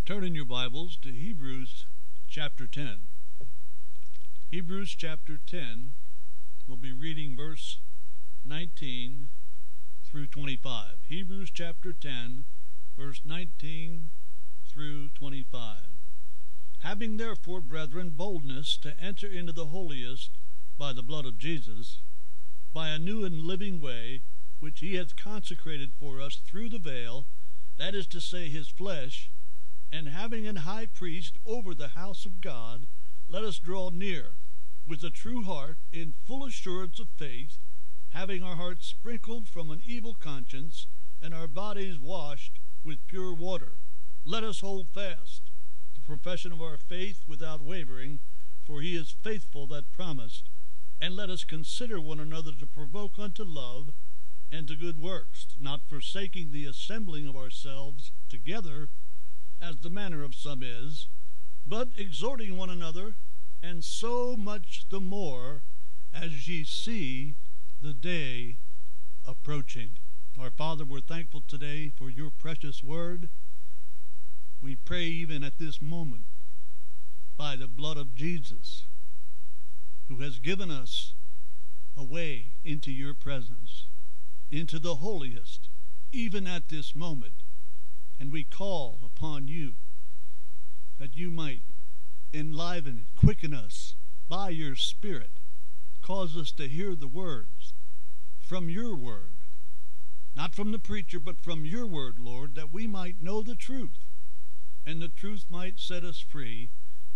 Turn in your Bibles to Hebrews chapter 10. Hebrews chapter 10, we'll be reading verse 19 through 25. Hebrews chapter 10, verse 19 through 25. Having therefore, brethren, boldness to enter into the holiest by the blood of Jesus, by a new and living way, which he hath consecrated for us through the veil, that is to say, his flesh, and having an high priest over the house of God, let us draw near with a true heart in full assurance of faith, having our hearts sprinkled from an evil conscience and our bodies washed with pure water. Let us hold fast the profession of our faith without wavering, for he is faithful that promised. And let us consider one another to provoke unto love and to good works, not forsaking the assembling of ourselves together, as the manner of some is, but exhorting one another, and so much the more as ye see the day approaching. Our Father, we're thankful today for your precious word. We pray even at this moment, by the blood of Jesus, who has given us a way into your presence, into the holiest, even at this moment. And we call upon you that you might enliven and quicken us by your Spirit. Cause us to hear the words from your word, not from the preacher, but from your word, Lord, that we might know the truth, and the truth might set us free.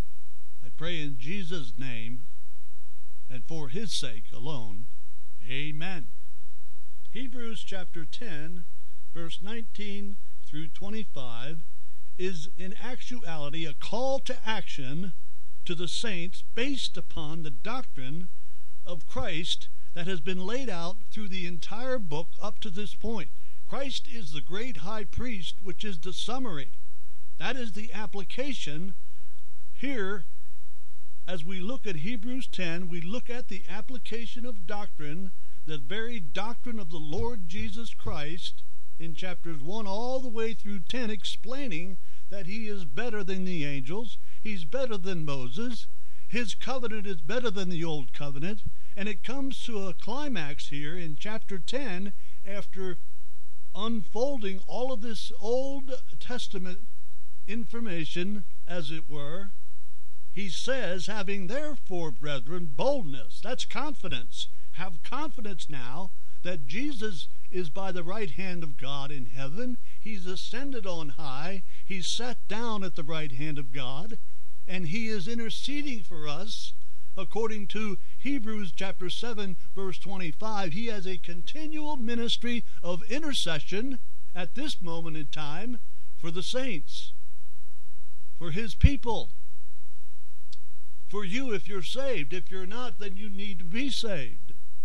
I pray in Jesus' name, and for his sake alone. Amen. Hebrews chapter 10, verse 19 through 25 is in actuality a call to action to the saints based upon the doctrine of Christ that has been laid out through the entire book up to this point. Christ is the great high priest, which is the summary. That is the application. Here, as we look at Hebrews 10, we look at the application of doctrine, the very doctrine of the Lord Jesus Christ, in chapters 1 all the way through 10, explaining that he is better than the angels, he's better than Moses, his covenant is better than the old covenant, and it comes to a climax here in chapter 10 after unfolding all of this Old Testament information, as it were. He says, having therefore, brethren, boldness, that's confidence. Have confidence now that Jesus is by the right hand of God in heaven. He's ascended on high. He's sat down at the right hand of God, and he is interceding for us. According to Hebrews chapter 7, verse 25, he has a continual ministry of intercession at this moment in time for the saints, for his people, for you if you're saved. If you're not, then you need to be saved.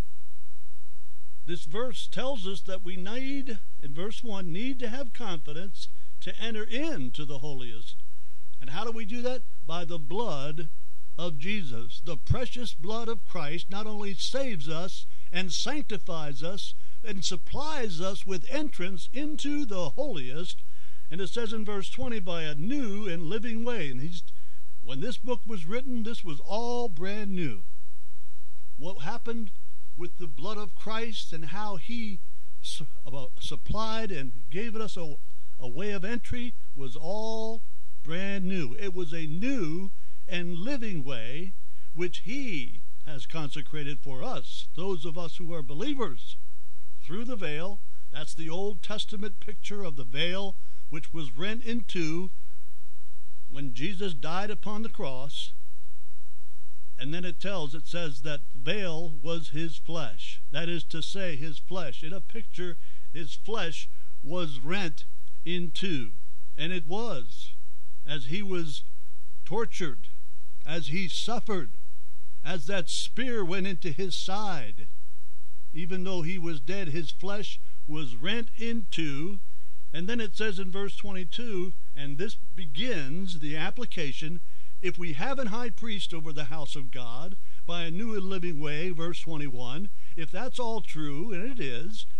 This verse tells us that we need, in verse 1, need to have confidence to enter into the holiest. And how do we do that? By the blood of Jesus. The precious blood of Christ not only saves us and sanctifies us and supplies us with entrance into the holiest, and it says in verse 20, by a new and living way. And when this book was written, this was all brand new. What happened with the blood of Christ and how he supplied and gave us a way of entry was all brand new. It was a new and living way which he has consecrated for us, those of us who are believers, through the veil. That's the Old Testament picture of the veil which was rent in two when Jesus died upon the cross. And then it says that the veil was his flesh. That is to say, his flesh. In a picture, his flesh was rent in two. And it was, as he was tortured, as he suffered, as that spear went into his side. Even though he was dead, his flesh was rent in two. And then it says in verse 22, and this begins the application, if we have an high priest over the house of God by a new and living way, verse 21, if that's all true, and it is,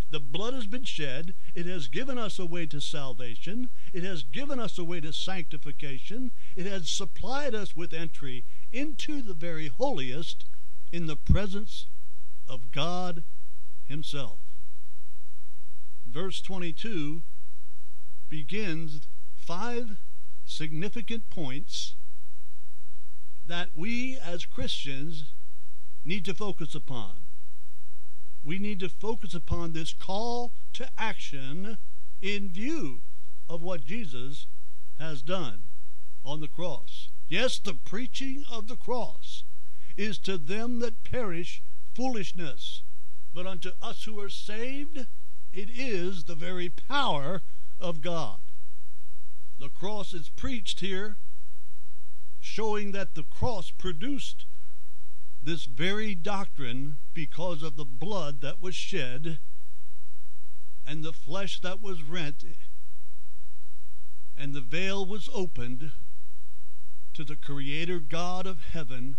The blood has been shed. It has given us a way to salvation. It has given us a way to sanctification. It has supplied us with entry into the very holiest in the presence of God Himself. Verse 22 begins 5 significant points that we as Christians need to focus upon. We need to focus upon this call to action in view of what Jesus has done on the cross. Yes, the preaching of the cross is to them that perish foolishness, but unto us who are saved, it is the very power of God. The cross is preached here, showing that the cross produced this very doctrine because of the blood that was shed and the flesh that was rent and the veil was opened to the Creator God of heaven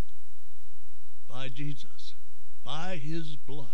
by Jesus, by His blood.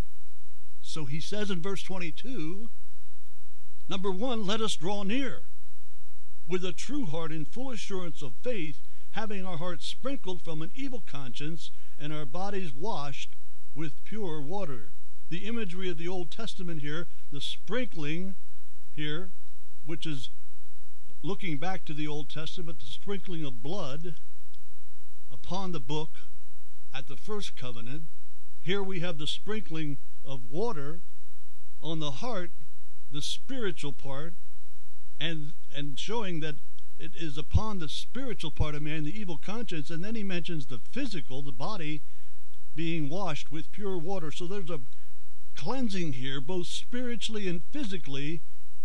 So He says in verse 22, number 1, let us draw near with a true heart in full assurance of faith, having our hearts sprinkled from an evil conscience and our bodies washed with pure water. The imagery of the Old Testament here, the sprinkling here, which is looking back to the Old Testament, the sprinkling of blood upon the book at the first covenant. Here we have the sprinkling of water on the heart, the spiritual part, and showing that it is upon the spiritual part of man, the evil conscience, and then he mentions the physical, the body, being washed with pure water. So there's a cleansing here, both spiritually and physically,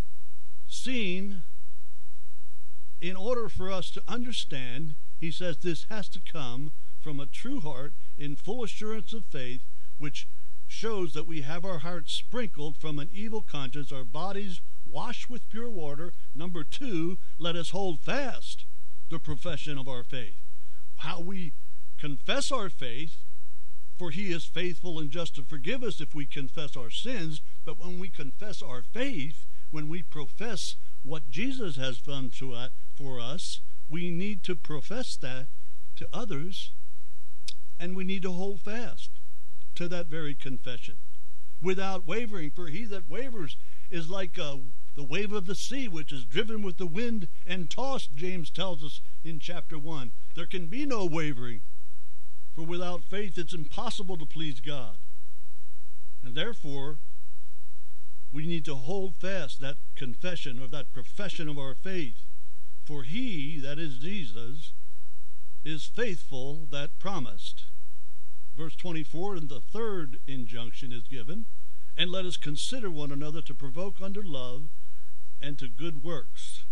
seen in order for us to understand. He says this has to come from a true heart in full assurance of faith, which shows that we have our hearts sprinkled from an evil conscience, our bodies washed with pure water. Number 2, let us hold fast the profession of our faith. How we confess our faith, for He is faithful and just to forgive us if we confess our sins. But when we confess our faith, when we profess what Jesus has done for us, we need to profess that to others, and we need to hold fast to that very confession without wavering. For he that wavers is like the wave of the sea, which is driven with the wind and tossed, James tells us in chapter 1. There can be no wavering, for without faith it's impossible to please God. And therefore, we need to hold fast that confession or that profession of our faith. For He, that is Jesus, is faithful that promised. Verse 24, and the third injunction is given, and let us consider one another to provoke unto love and to good works.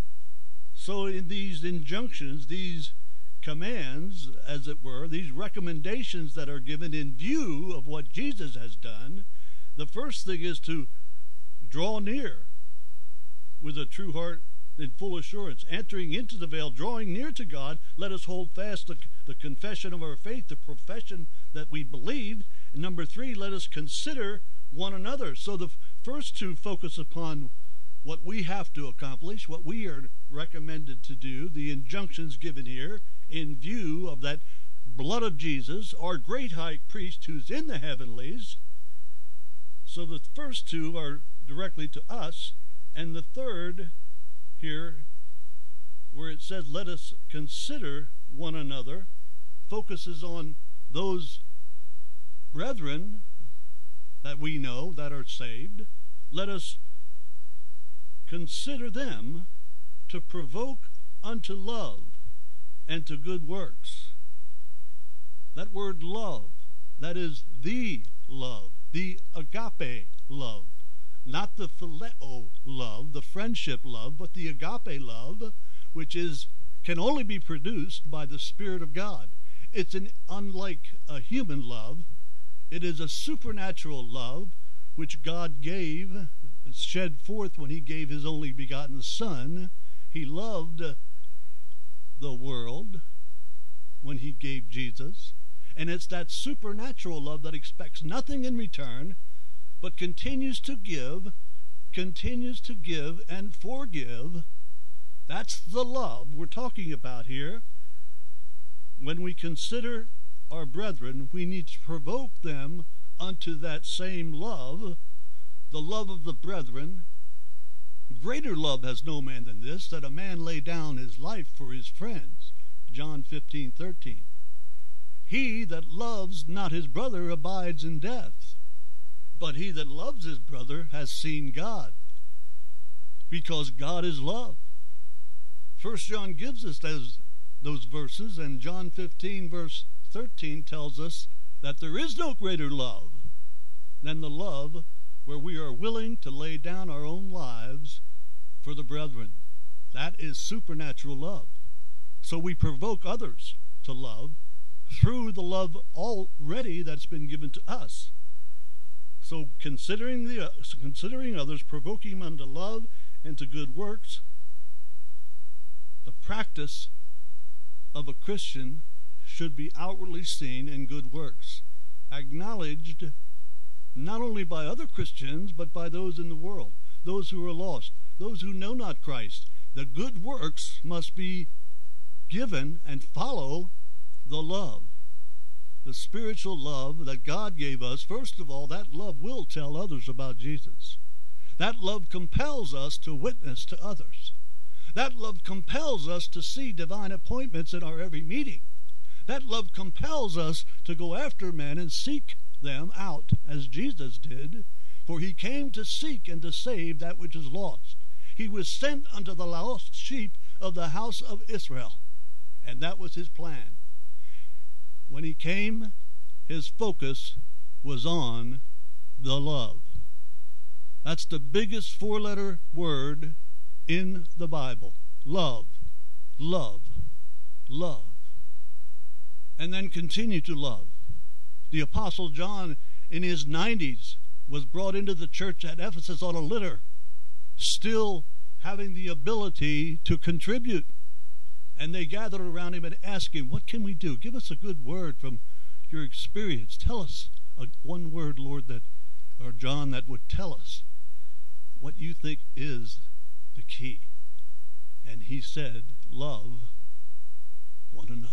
So in these injunctions, these commands, as it were, these recommendations that are given in view of what Jesus has done, the first thing is to draw near with a true heart in full assurance, entering into the veil, drawing near to God. Let us hold fast the confession of our faith, the profession that we believed. And number 3, let us consider one another. So the first 2 focus upon what we have to accomplish, what we are recommended to do, the injunctions given here in view of that blood of Jesus, our great high priest who's in the heavenlies. So the first 2 are directly to us, and the third here, where it says let us consider one another, focuses on those brethren that we know that are saved. Let us consider them to provoke unto love and to good works. That word love, that is the love, the agape love. Not the phileo love, the friendship love, but the agape love, which can only be produced by the Spirit of God. It's unlike a human love. It is a supernatural love which God shed forth when He gave His only begotten Son. He loved the world when He gave Jesus. And it's that supernatural love that expects nothing in return, but continues to give and forgive. That's the love we're talking about here. When we consider our brethren, we need to provoke them unto that same love, the love of the brethren. Greater love has no man than this, that a man lay down his life for his friends. John 15:13. He that loves not his brother abides in death, but he that loves his brother has seen God, because God is love. 1 John gives us those verses, and John 15 verse 13 tells us that there is no greater love than the love where we are willing to lay down our own lives for the brethren. That is supernatural love. So we provoke others to love through the love already that's been given to us. So considering others, provoking them unto love and to good works, the practice of a Christian should be outwardly seen in good works, acknowledged not only by other Christians, but by those in the world, those who are lost, those who know not Christ. The good works must be given and follow the love, the spiritual love that God gave us. First of all, that love will tell others about Jesus. That love compels us to witness to others. That love compels us to see divine appointments in our every meeting. That love compels us to go after men and seek them out as Jesus did, for he came to seek and to save that which is lost. He was sent unto the lost sheep of the house of Israel, and that was his plan. When he came, his focus was on the love. That's the biggest four-letter word in the Bible. Love, love, love. And then continue to love. The Apostle John, in his 90s, was brought into the church at Ephesus on a litter, still having the ability to contribute. And they gathered around him and asked him, what can we do? Give us a good word from your experience. Tell us one word, Lord, or John, that would tell us what you think is the key. And he said, love one another.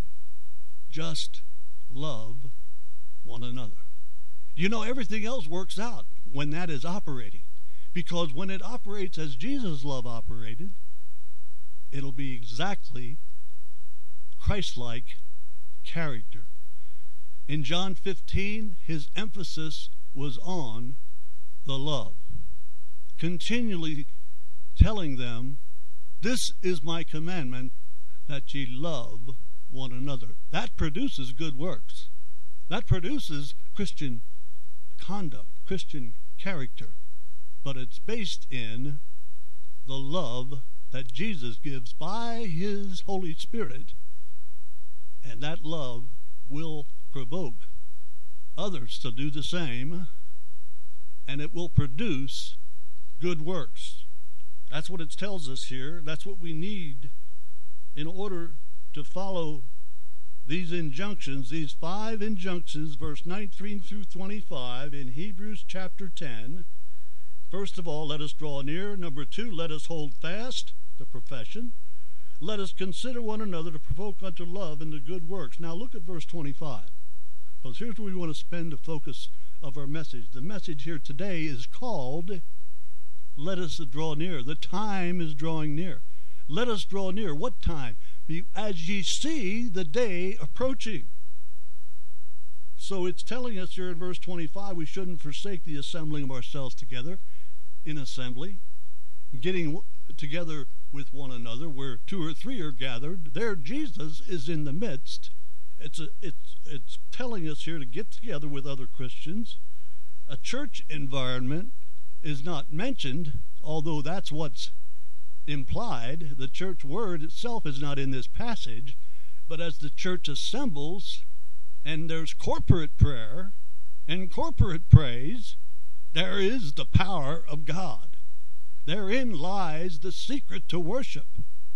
Just love one another. You know, everything else works out when that is operating. Because when it operates as Jesus' love operated, it'll be exactly Christ-like character. In John 15, his emphasis was on the love. Continually telling them, this is my commandment, that ye love one another. That produces good works. That produces Christian conduct, Christian character. But it's based in the love that Jesus gives by his Holy Spirit. And that love will provoke others to do the same, and it will produce good works. That's what it tells us here. That's what we need in order to follow these injunctions, these 5 injunctions, verse 19 through 25 in Hebrews chapter 10. First of all, let us draw near. Number 2, let us hold fast the profession. Let us consider one another to provoke unto love and to good works. Now look at verse 25. Because here's where we want to spend the focus of our message. The message here today is called, let us draw near. The time is drawing near. Let us draw near. What time? As ye see the day approaching. So it's telling us here in verse 25 we shouldn't forsake the assembling of ourselves together in assembly, getting together with one another where 2 or 3 are gathered. There Jesus is in the midst. It's telling us here to get together with other Christians. A church environment is not mentioned, although that's what's implied. The church word itself is not in this passage, but as the church assembles and there's corporate prayer and corporate praise, there is the power of God. Therein lies the secret to worship.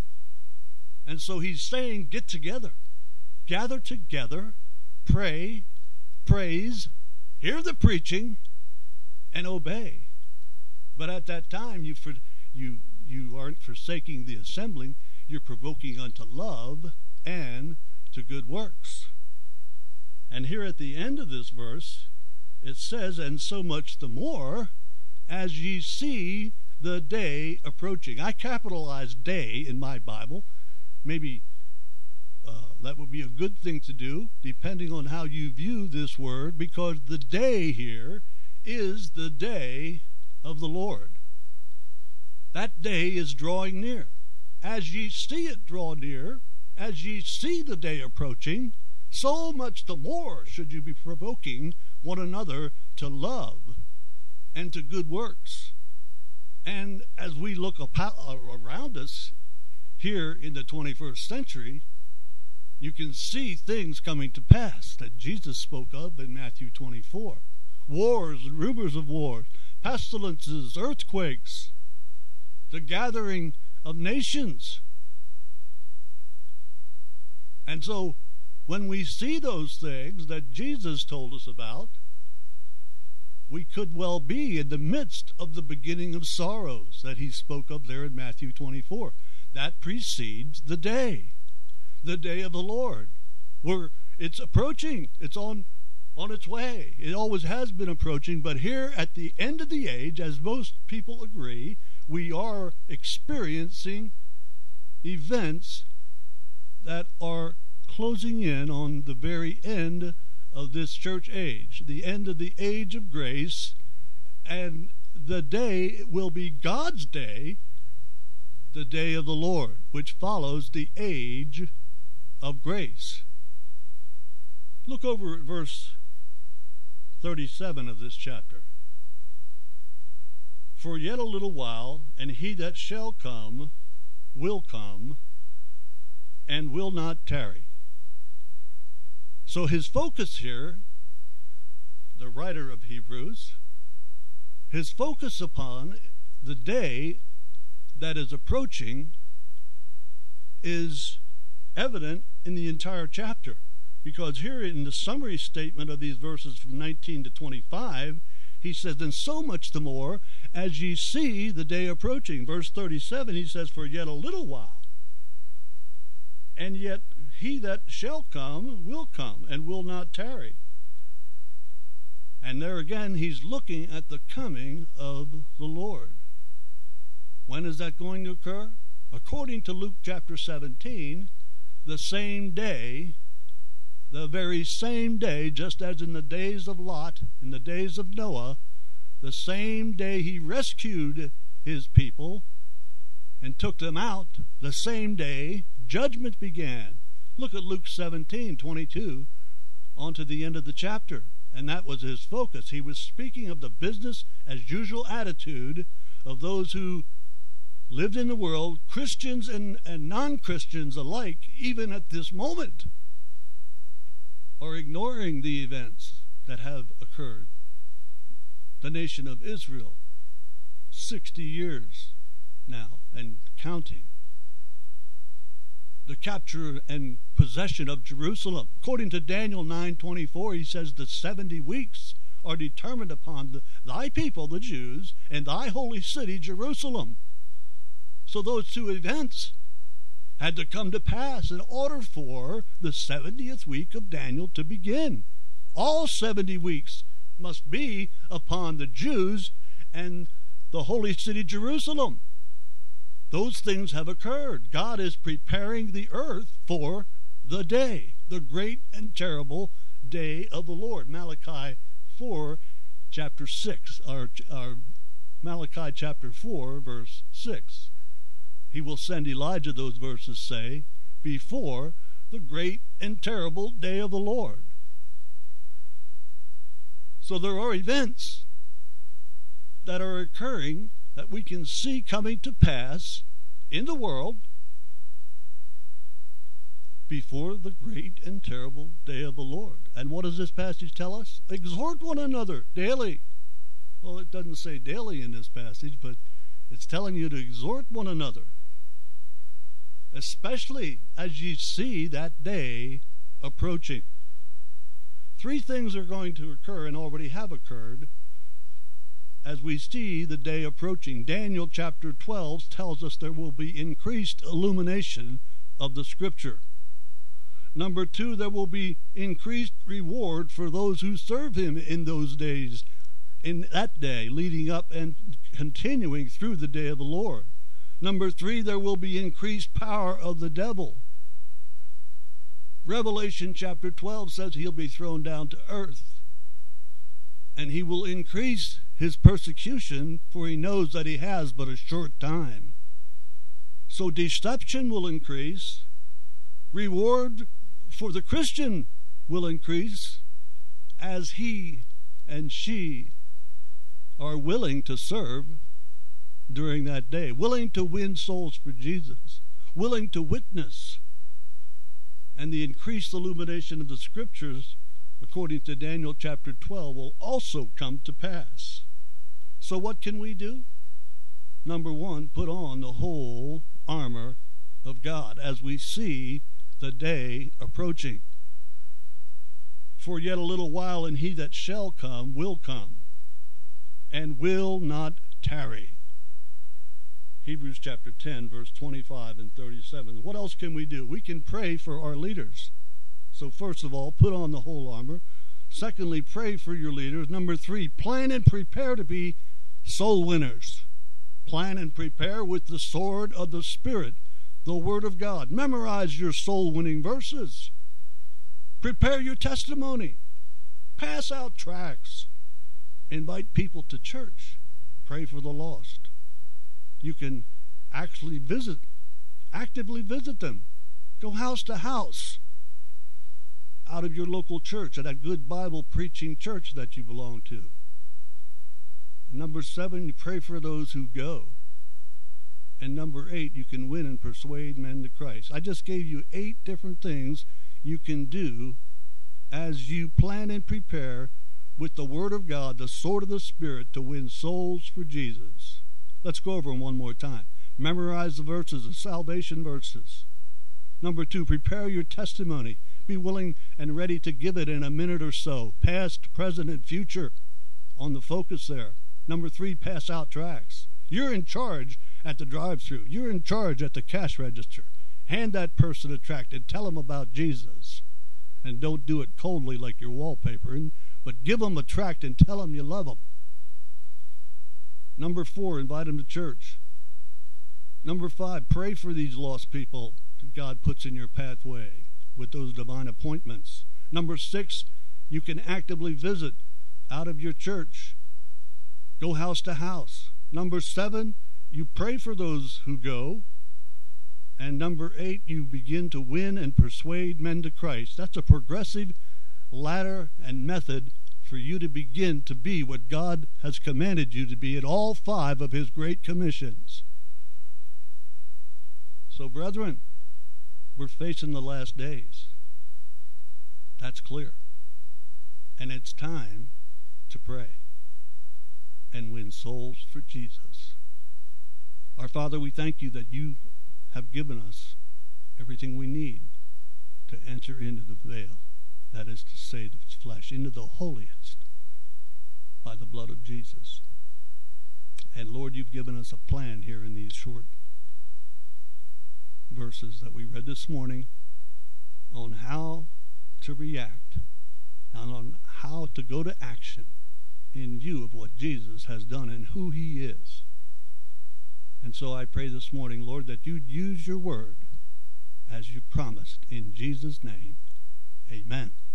And so he's saying, get together, gather together, pray, praise, hear the preaching, and obey. But at that time, you aren't forsaking the assembling, you're provoking unto love and to good works. And here at the end of this verse, it says, and so much the more, as ye see the day approaching. I capitalized day in my Bible. Maybe that would be a good thing to do, depending on how you view this word, because the day here is the day of the Lord. That day is drawing near. As ye see it draw near, as ye see the day approaching, so much the more should you be provoking one another to love and to good works. And as we look around us here in the 21st century, you can see things coming to pass that Jesus spoke of in Matthew 24. Wars and rumors of wars, pestilences, earthquakes, the gathering of nations. And so when we see those things that Jesus told us about, we could well be in the midst of the beginning of sorrows that he spoke of there in Matthew 24. That precedes the day of the Lord. It's approaching. It's on its way. It always has been approaching, but here at the end of the age, as most people agree, we are experiencing events that are closing in on the very end of this church age, the end of the age of grace, and the day will be God's day, the day of the Lord, which follows the age of grace. Look over at verse 37 of this chapter. For yet a little while, and he that shall come, and will not tarry. So his focus here, the writer of Hebrews, his focus upon the day that is approaching is evident in the entire chapter. Because here in the summary statement of these verses from 19 to 25, he says, and so much the more as ye see the day approaching. Verse 37, he says, for yet a little while, and yet he that shall come, and will not tarry. And there again, he's looking at the coming of the Lord. When is that going to occur? According to Luke chapter 17, the same day, the very same day, just as in the days of Lot, in the days of Noah, the same day he rescued his people and took them out, the same day judgment began. Look at Luke 17:22 on to the end of the chapter. And that was his focus. He was speaking of the business as usual attitude of those who lived in the world, Christians and non-Christians alike, even at this moment, are ignoring the events that have occurred. The nation of Israel, 60 years now and counting. The capture and possession of Jerusalem. According to Daniel 9:24, he says the 70 weeks are determined upon thy people, the Jews, and thy holy city, Jerusalem. So those two events had to come to pass in order for the 70th week of Daniel to begin. All 70 weeks must be upon the Jews and the holy city, Jerusalem. Those things have occurred. God is preparing the earth for the day, the great and terrible day of the Lord. Malachi 4, chapter 6, or Malachi chapter 4, verse 6. He will send Elijah, those verses say, before the great and terrible day of the Lord. So there are events that are occurring that we can see coming to pass in the world before the great and terrible day of the Lord. And what does this passage tell us? Exhort one another daily. Well, it doesn't say daily in this passage, but it's telling you to exhort one another, especially as you see that day approaching. Three things are going to occur and already have occurred as we see the day approaching. Daniel chapter 12 tells us there will be increased illumination of the Scripture. Number 2, there will be increased reward for those who serve him in those days, in that day, leading up and continuing through the day of the Lord. Number 3, there will be increased power of the devil. Revelation chapter 12 says he'll be thrown down to earth, and he will increase his persecution, for he knows that he has but a short time. So deception will increase. Reward for the Christian will increase as he and she are willing to serve during that day, willing to win souls for Jesus, willing to witness. And the increased illumination of the Scriptures, according to Daniel chapter 12, will also come to pass. So what can we do? Number 1, put on the whole armor of God as we see the day approaching. For yet a little while, and he that shall come, and will not tarry. Hebrews chapter 10, verse 25 and 37. What else can we do? We can pray for our leaders. So first of all, put on the whole armor. Secondly, pray for your leaders. Number 3, plan and prepare to be soul winners. Plan and prepare with the sword of the Spirit, the Word of God. Memorize your soul-winning verses. Prepare your testimony. Pass out tracts. Invite people to church. Pray for the lost. You can actively visit them. Go house to house out of your local church, at a good Bible preaching church that you belong to. Number 7, you pray for those who go. And number 8, you can win and persuade men to Christ. I just gave you 8 different things you can do as you plan and prepare with the Word of God, the sword of the Spirit, to win souls for Jesus. Let's go over them one more time. Memorize the verses, the salvation verses. Number 2, prepare your testimony. Be willing and ready to give it in a minute or so. Past, present, and future on the focus there. Number 3, pass out tracts. You're in charge at the drive-thru. You're in charge at the cash register. Hand that person a tract and tell them about Jesus. And don't do it coldly like you're wallpapering, but give them a tract and tell them you love them. Number 4, invite them to church. Number 5, pray for these lost people that God puts in your pathway with those divine appointments. Number 6, you can actively visit out of your church. Go house to house. Number 7, you pray for those who go. And number 8, you begin to win and persuade men to Christ. That's a progressive ladder and method for you to begin to be what God has commanded you to be at all 5 of his great commissions. So, brethren, we're facing the last days. That's clear. And it's time to pray and win souls for Jesus. Our Father, we thank you that you have given us everything we need to enter into the veil, that is to say, the flesh, into the holiest by the blood of Jesus. And Lord, you've given us a plan here in these short verses that we read this morning on how to react and on how to go to action in view of what Jesus has done and who he is. And so I pray this morning, Lord, that you'd use your word as you promised. In Jesus' name, amen.